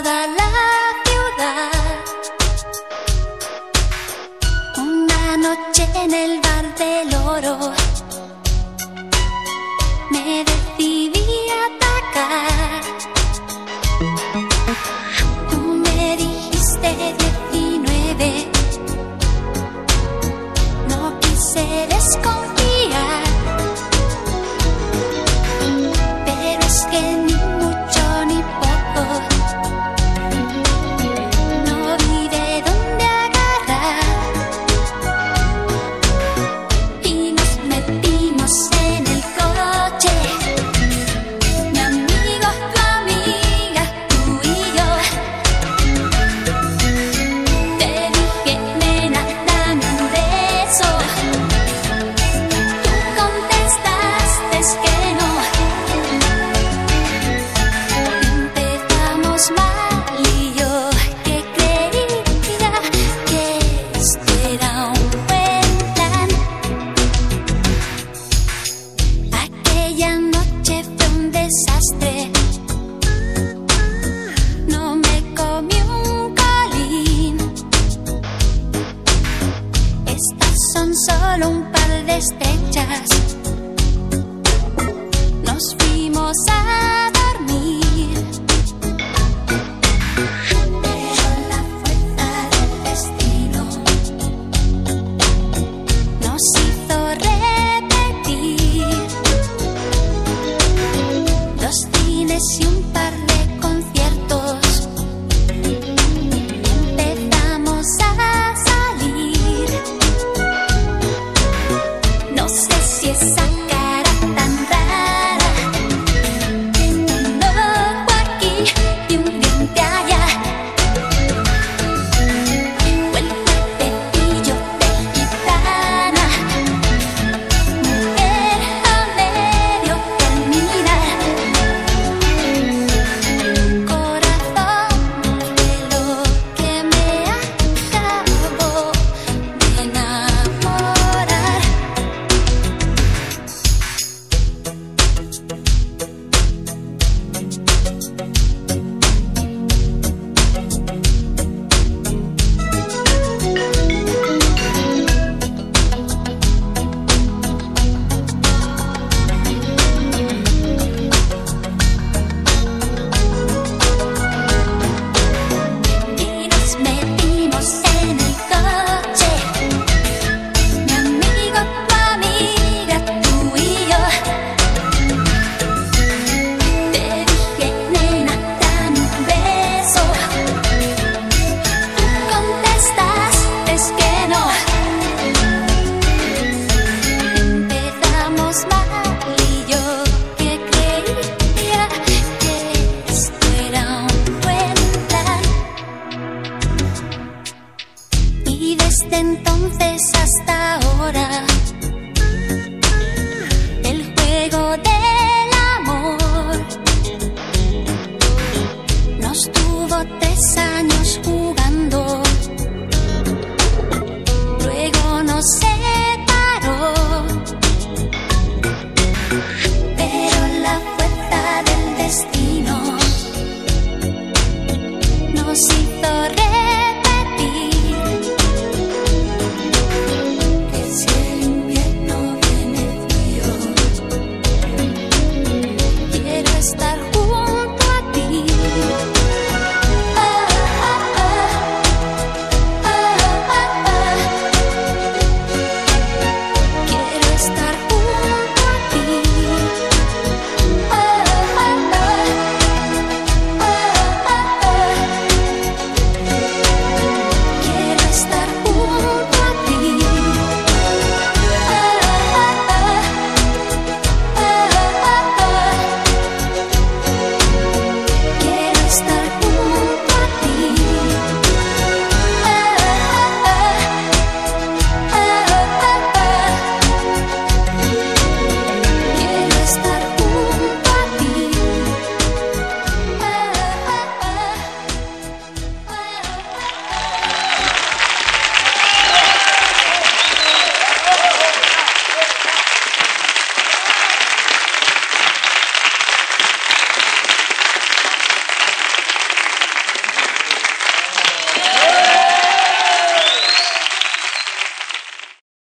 toda la ciudad. Una noche en el bar del Oro me decidí a atacar. Tú me dijiste 19, no quise desconfiar, pero es que ni mucho ni poco, no vi de dónde agarrar y nos metimos en el coche, mi amigo, tu amiga, tú y yo. Te dije, nena, dame un beso. Tú contestaste que no. Empezamos mal y yo que creía que esto era un buen plan. Aquella noche fue un desastre. No me comí un colín. Estas son solo un par de estrechas. Nos fuimos a dormir, pero la fuerza del destino nos hizo repetir 2 cines y un par